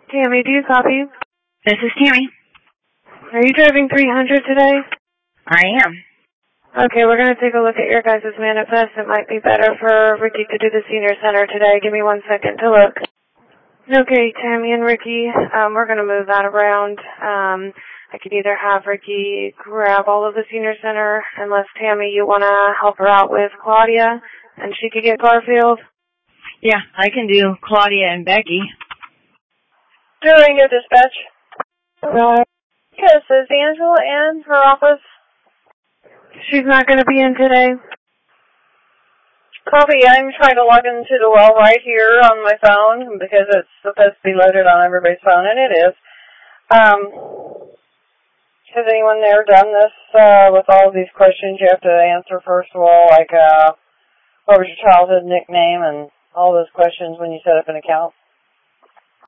Tammy, do you copy? This is Tammy. Are you driving 300 today? I am. Okay, we're going to take a look at your guys' manifest. It might be better for Ricky to do the senior center today. Give me 1 second to look. Okay, Tammy and Ricky, we're going to move that around. I could either have Ricky grab all of the senior center, unless, Tammy, you want to help her out with Claudia, and she could get Garfield. Yeah, I can do Claudia and Becky. During your dispatch. Yes, is Angela in her office? She's not going to be in today. Copy, I'm trying to log into the well right here on my phone because it's supposed to be loaded on everybody's phone, and it is. Has anyone there done this with all of these questions you have to answer, first of all, like what was your childhood nickname and all those questions when you set up an account?